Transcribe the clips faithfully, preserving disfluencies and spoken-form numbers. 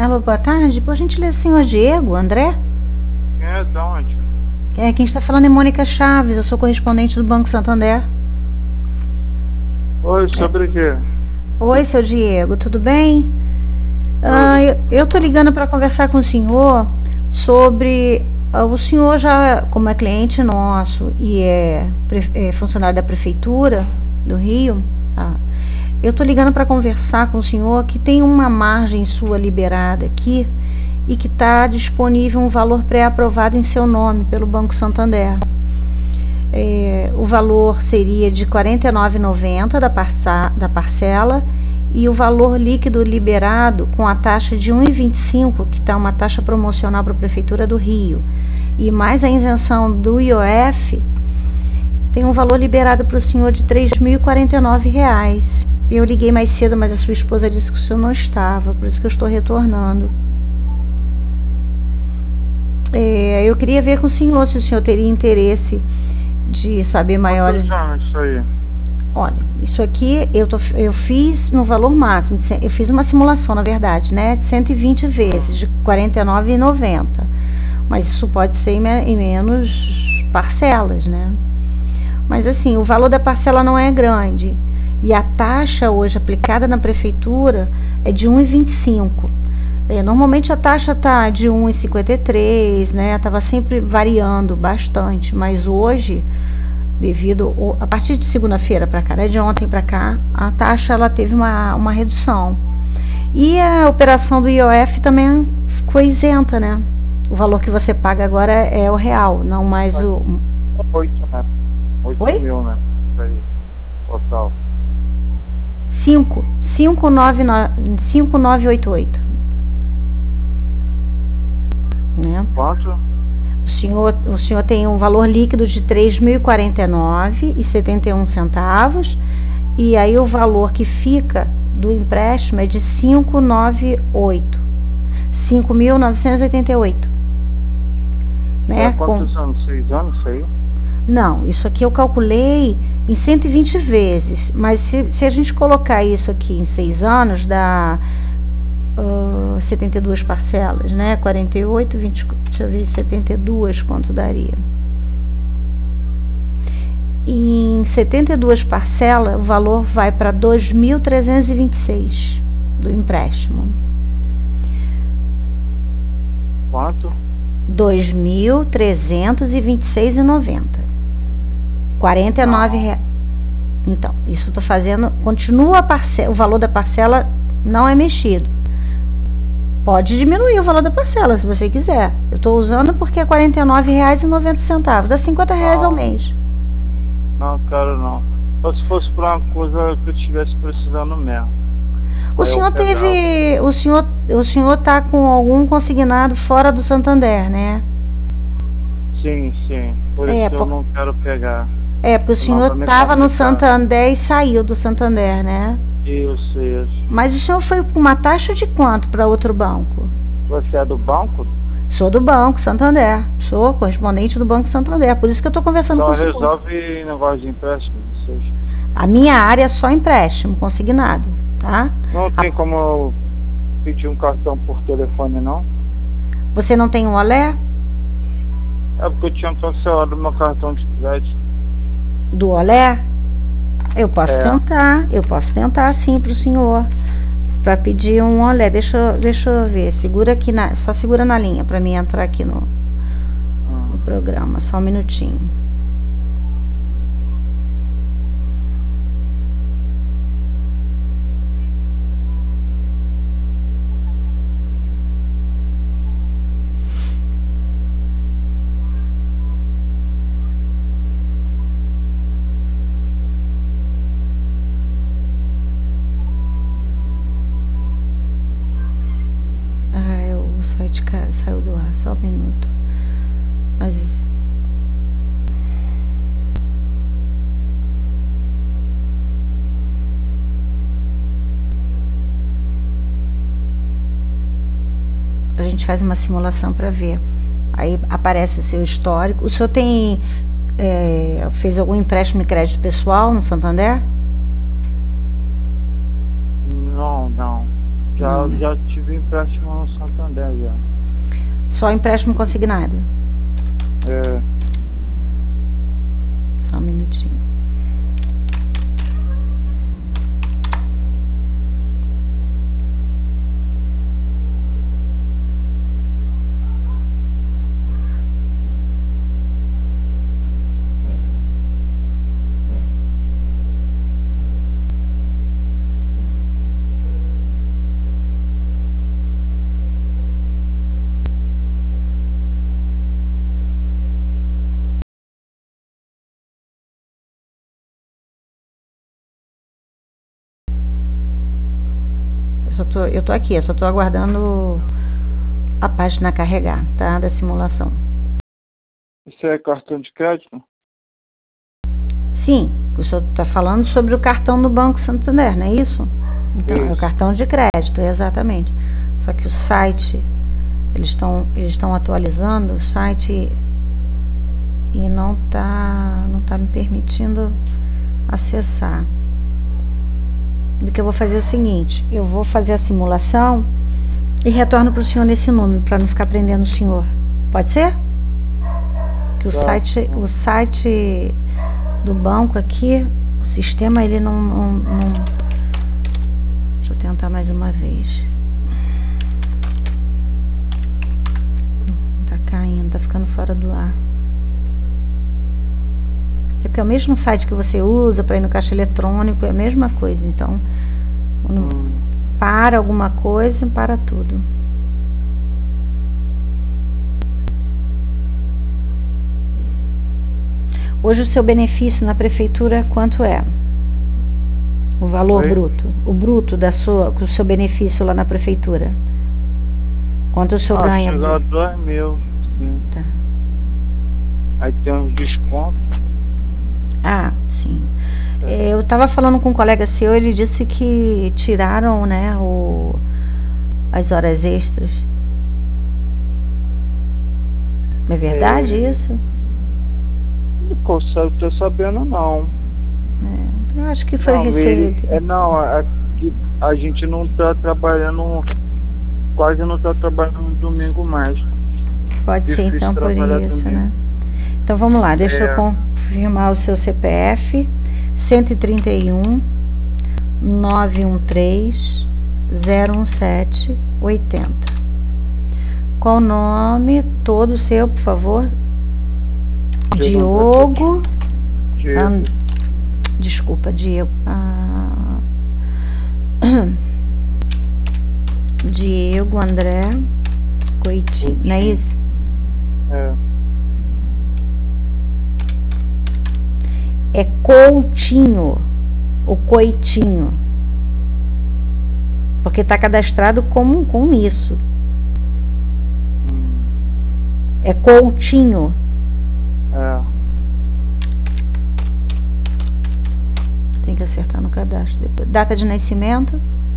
Alô, boa tarde. Por gentileza, senhor Diego, André? Quem é de onde? É, quem está falando é Mônica Chaves, eu sou correspondente do Banco Santander. Oi, sobre o quê? Oi, seu Diego, tudo bem? Ah, Tudo. eu, eu tô ligando para conversar com o senhor sobre... ah, o senhor já, como é cliente nosso e é, pre- é funcionário da Prefeitura do Rio, tá? Eu tô ligando para conversar com o senhor que tem uma margem sua liberada aqui e que está disponível um valor pré-aprovado em seu nome pelo Banco Santander. É, o valor seria de quarenta e nove reais e noventa centavos da, parça, da parcela e o valor líquido liberado com a taxa de um real e vinte e cinco centavos, que está uma taxa promocional para a Prefeitura do Rio, e mais a isenção do I O F, tem um valor liberado para o senhor de três mil e quarenta e nove reais. Eu liguei mais cedo, mas a sua esposa disse que o senhor não estava, por isso que eu estou retornando. É, eu queria ver com o senhor se o senhor teria interesse de saber maiores. Quantos anos isso aí? Olha, isso aqui eu, tô, eu fiz no valor máximo, eu fiz uma simulação, na verdade, né, de cento e vinte vezes, de quarenta e nove reais e noventa centavos. Mas isso pode ser em, me, em menos parcelas, né? Mas assim, o valor da parcela não é grande. E a taxa hoje aplicada na prefeitura é de um real e vinte e cinco centavos. É, normalmente a taxa está de um real e cinquenta e três centavos, né? Estava sempre variando bastante, mas hoje, devido a partir de segunda-feira para cá, né, de ontem para cá, a taxa ela teve uma, uma redução. E a operação do I O F também foi isenta, né? O valor que você paga agora é o real, não mais o... Oito, né? Oito Oi? mil, né? Isso aí, total. cinco, cinco nove oito oito. Né? Quanto? O senhor, o senhor tem um valor líquido de três mil e quarenta e nove reais e setenta e um centavos, e aí o valor que fica do empréstimo é de cinco nove oito, cinco mil novecentos e oitenta e oito. Né? É, quantos Com... anos? Seis anos isso aí? Não, isso aqui eu calculei em cento e vinte vezes, mas se, se a gente colocar isso aqui em seis anos, dá uh, setenta e duas parcelas, né? quarenta e oito, vinte, deixa eu ver, setenta e dois quanto daria. Em setenta e duas parcelas, o valor vai para dois mil trezentos e vinte e seis do empréstimo. Quanto? dois mil trezentos e vinte e seis reais e noventa centavos. quarenta e nove reais. Então, isso está fazendo, continua a parcela, o valor da parcela não é mexido. Pode diminuir o valor da parcela, se você quiser. Eu estou usando porque é quarenta e nove reais e noventa centavos, dá cinquenta reais Não. ao mês. Não, quero não. Só se fosse por uma coisa que eu estivesse precisando mesmo. O Aí eu senhor pegava. teve, o senhor, o senhor está com algum consignado fora do Santander, né? Sim, sim. Por É, isso eu por- não quero pegar. É, porque o Senão senhor vai me estava no complicar. Santander e saiu do Santander, né? Isso, isso. Mas o senhor foi com uma taxa de quanto para outro banco? Você é do banco? Sou do Banco Santander, sou correspondente do Banco Santander, por isso que eu estou conversando Só com o senhor. resolve negócio de empréstimo, vocês. A minha área é só empréstimo, consignado, tá? Não A- tem como eu pedir um cartão por telefone, não? Você não tem um Olé? É porque eu tinha cancelado meu cartão de crédito. Do Olé? Eu posso É. tentar, eu posso tentar sim para o senhor, para pedir um Olé. Deixa, eu- deixa eu ver, segura aqui, na, só segura na linha para mim entrar aqui no, no Hum. programa, só um minutinho. Ah, eu saio de casa, saiu do ar, só um minuto. Mas a gente faz uma simulação para ver. Aí aparece o seu histórico. O senhor tem é, fez algum empréstimo de crédito pessoal no Santander? Não, não. Já, Hum. já tive empréstimo no Santander já. Só empréstimo consignado. É, Só um minutinho. Eu, só tô, eu tô aqui, eu só tô aguardando a página carregar, tá? Da simulação. isso é cartão de crédito? Sim, o senhor está falando sobre o cartão do Banco Santander, não é isso? Então, é o Isso. cartão de crédito, exatamente. Só que o site, eles estão eles estão atualizando o site e não tá, não tá me permitindo acessar. O que eu vou fazer é o seguinte, eu vou fazer a simulação e retorno para o senhor nesse número, para não ficar prendendo o senhor. Pode ser? Que o Tá. site, o site do banco aqui, o sistema, ele não, não, não... Deixa eu tentar mais uma vez. Tá caindo, tá ficando fora do ar. É porque é o mesmo site que você usa para ir no caixa eletrônico, é a mesma coisa. Então, quando Hum. para alguma coisa, para tudo. Hoje o seu benefício na prefeitura quanto é? O valor Oi? bruto. O bruto da sua, o seu benefício lá na prefeitura. Quanto o senhor Ah, ganha? chegou a dois mil, sim. Tá. Aí tem uns descontos. Ah, sim. É, eu estava falando com um colega seu, ele disse que tiraram, né, o, as horas extras. É verdade É. isso? Não consegue ter sabendo, não. É, eu acho que foi Não, ele, recebido. é, não, é que a gente não tá trabalhando, quase não tá trabalhando no domingo mais. Pode ser Difícil então por trabalhar isso, domingo. né? Então vamos lá, deixa eu É. confirmar o seu C P F. cento e trinta e um, novecentos e treze, zero dezessete, oitenta. Qual o nome todo seu, por favor? Diogo. Diego. And... Desculpa, Diego. Ah... Diego André Coitinho, não é isso? É. É Coutinho, o Coitinho. Porque está cadastrado como com isso. Hum. É Coutinho. É. Tem que acertar no cadastro depois. Data de nascimento?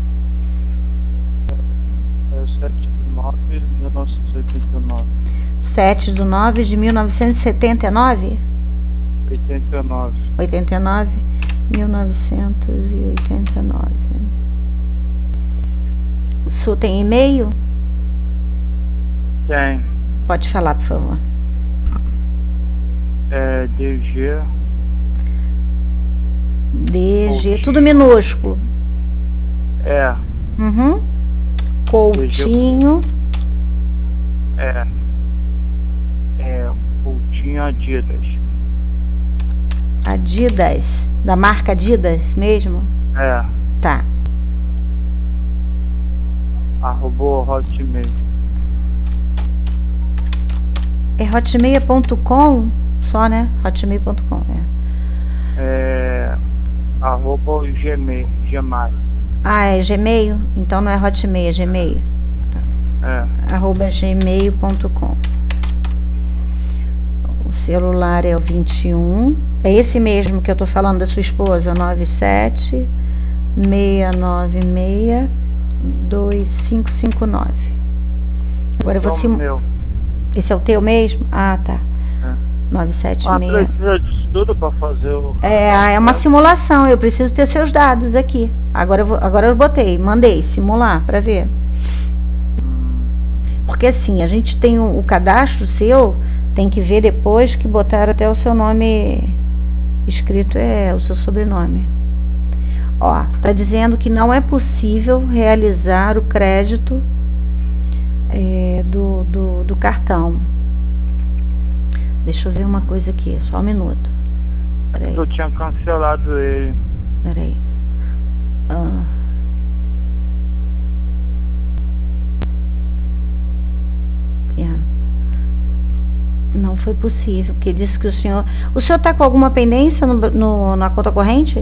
É sete de nove de mil novecentos e oitenta e nove. sete de nove de mil novecentos e setenta e nove? oitenta e nove. oitenta e nove, mil novecentos e oitenta e nove. O senhor tem e-mail? Tem. Pode falar, por favor. É D G. D G, Coutinho. tudo minúsculo. É. Uhum. Coutinho. É. É. Coutinho Adidas. Adidas. Da marca Adidas mesmo? É. Tá. Arrobou Hotmail. É hotmail ponto com só, né? hotmail ponto com, é. É. Arroba o Gmail. Gmail. Ah, é Gmail? Então não é Hotmail, é Gmail. É. Arroba gmail ponto com. O celular é o vinte e um. É esse mesmo que eu tô falando da sua esposa, nove sete seis nove seis dois cinco cinco nove. Agora eu vou Esse é sim... o meu. Esse é o teu mesmo? Ah, tá. É. nove sete Ah, seis. precisa disso tudo para fazer o... É, é uma simulação, eu preciso ter seus dados aqui. Agora eu, vou, agora eu botei, mandei simular para ver. Porque assim, a gente tem o, o cadastro seu, tem que ver depois que botaram até o seu nome escrito, é o seu sobrenome. Ó, tá dizendo que não é possível realizar o crédito é, do, do, do cartão. Deixa eu ver uma coisa aqui, só um minuto. Peraí. Eu tinha cancelado ele. Peraí. Ah. Não foi possível, porque disse que o senhor... O senhor está com alguma pendência no, no, na conta corrente?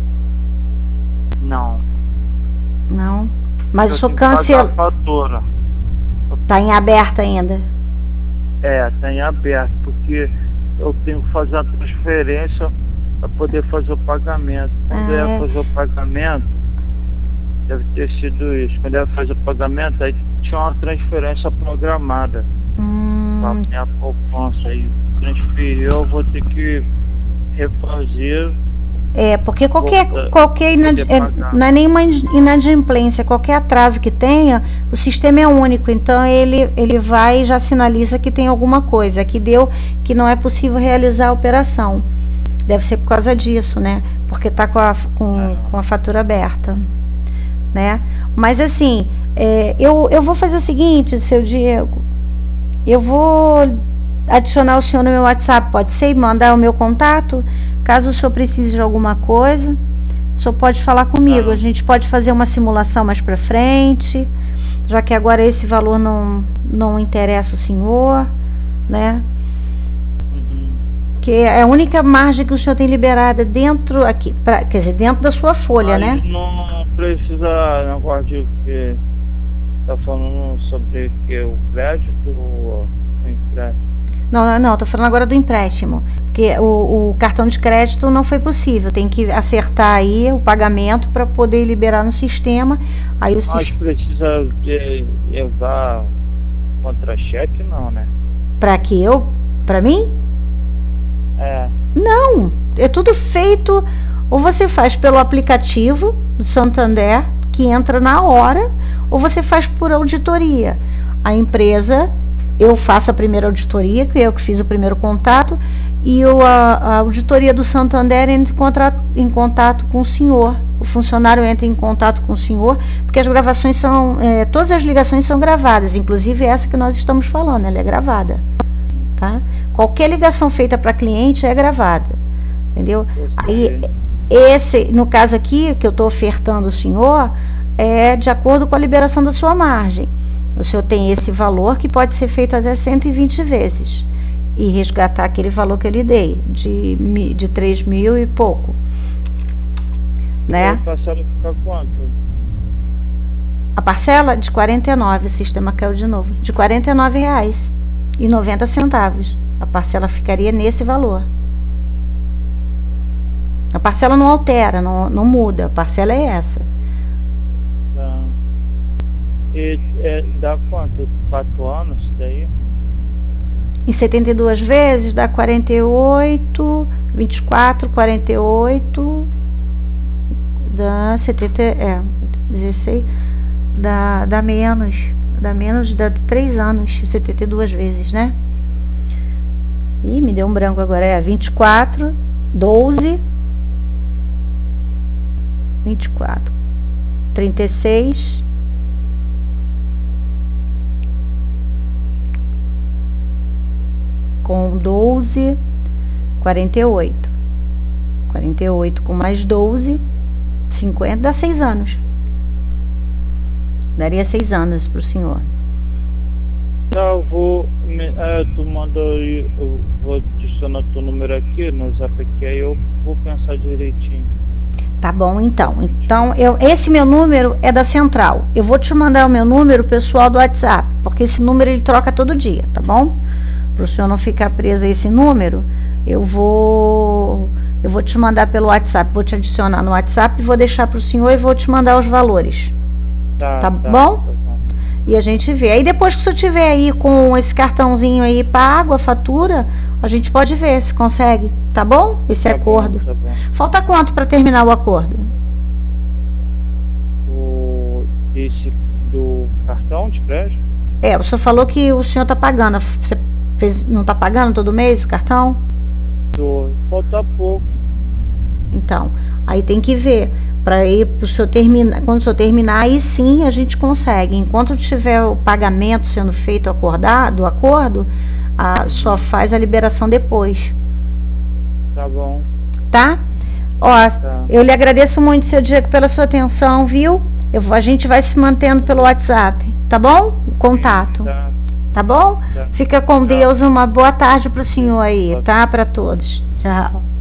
Não. Não? Mas eu o senhor cancelou. cancelou... a fatura. Está em aberto ainda? É, está em aberto, porque eu tenho que fazer a transferência para poder fazer o pagamento. Quando Ah, eu ia é. fazer o pagamento, deve ter sido isso. Quando eu ia fazer o pagamento, aí tinha uma transferência programada. Hum, A minha poupança aí transferiu, eu vou ter que refazer. é, porque qualquer, Vou, qualquer inad, poder é, pagar. não é nenhuma inadimplência, qualquer atraso que tenha, o sistema é único, então ele, ele vai e já sinaliza que tem alguma coisa, que deu, que não é possível realizar a operação. Deve ser por causa disso, né? Porque está com a, com, com a fatura aberta, né? Mas assim, é, eu, eu vou fazer o seguinte, seu Diego, eu vou adicionar o senhor no meu WhatsApp, pode ser, e mandar o meu contato, caso o senhor precise de alguma coisa, o senhor pode falar comigo, a gente pode fazer uma simulação mais para frente, já que agora esse valor não, não interessa o senhor, né? Uhum. Que é a única margem que o senhor tem liberada dentro aqui, pra, quer dizer, dentro da sua folha, Mas né? não precisa negócio de que tá falando sobre que o crédito ou o empréstimo. Não, não, não, tô falando agora do empréstimo, porque o, o cartão de crédito não foi possível, tem que acertar aí o pagamento para poder liberar no sistema, aí o Mas sistema... precisa de levar contra-cheque não, né? Para que eu? Para mim? É. Não, é tudo feito, ou você faz pelo aplicativo do Santander, que entra na hora, ou você faz por auditoria. A empresa, eu faço a primeira auditoria, que eu que fiz o primeiro contato, e eu, a, a auditoria do Santander entra em contato, em contato com o senhor. O funcionário entra em contato com o senhor, porque as gravações são, é, todas as ligações são gravadas, inclusive essa que nós estamos falando, ela é gravada, tá? Qualquer ligação feita para cliente é gravada, entendeu? Aí, esse, no caso aqui, que eu estou ofertando ao senhor, é de acordo com a liberação da sua margem. O senhor tem esse valor que pode ser feito até cento e vinte vezes e resgatar aquele valor que eu lhe dei, de, de três mil e pouco, né? A parcela fica quanto? A parcela de quarenta e nove, o sistema caiu de novo, de quarenta e nove reais e noventa centavos. A parcela ficaria nesse valor. A parcela não altera, não, não muda, a parcela é essa. Tá. E é, dá quanto? Quatro anos isso daí? Em setenta e duas vezes dá quarenta e oito, vinte e quatro, quarenta e oito, dá setenta, é, dezesseis, dá, dá menos, dá menos, dá três anos, setenta e duas vezes, né? Ih, me deu um branco agora, é vinte e quatro, doze, vinte e quatro, trinta e seis, com doze, quarenta e oito. quarenta e oito com mais doze, cinquenta, dá seis anos. Daria seis anos para o senhor. Tá, eu vou, me, é, tu manda aí, eu vou adicionar teu número aqui no zap aqui, aí eu vou pensar direitinho. Tá bom, então. Então, eu, esse meu número é da central. Eu vou te mandar o meu número pessoal do WhatsApp, porque esse número ele troca todo dia, tá bom? Para o senhor não ficar preso a esse número, eu vou, eu vou te mandar pelo WhatsApp, vou te adicionar no WhatsApp, vou deixar para o senhor e vou te mandar os valores. Tá, Tá, tá bom? Tá bom. E a gente vê. Aí depois que você tiver aí com esse cartãozinho aí pago, a fatura, a gente pode ver se consegue, tá bom? Esse Tá acordo. bom, tá bom. Falta quanto para terminar o acordo? O, esse do cartão de crédito? É, o senhor falou que o senhor está pagando. Você fez, não está pagando todo mês o cartão? Do, falta pouco. Então, aí tem que ver. Para ir pro senhor terminar, quando o senhor terminar, aí sim a gente consegue. Enquanto tiver o pagamento sendo feito acordado, do acordo, a, só faz a liberação depois. Tá bom. Tá? Ó, Tá. eu lhe agradeço muito, seu Diego, pela sua atenção, viu? Eu, a gente vai se mantendo pelo WhatsApp, tá bom? O contato. Tá. Tá bom? Tá. Fica com Tá. Deus, uma boa tarde pro senhor aí, tá? Para todos. Tchau.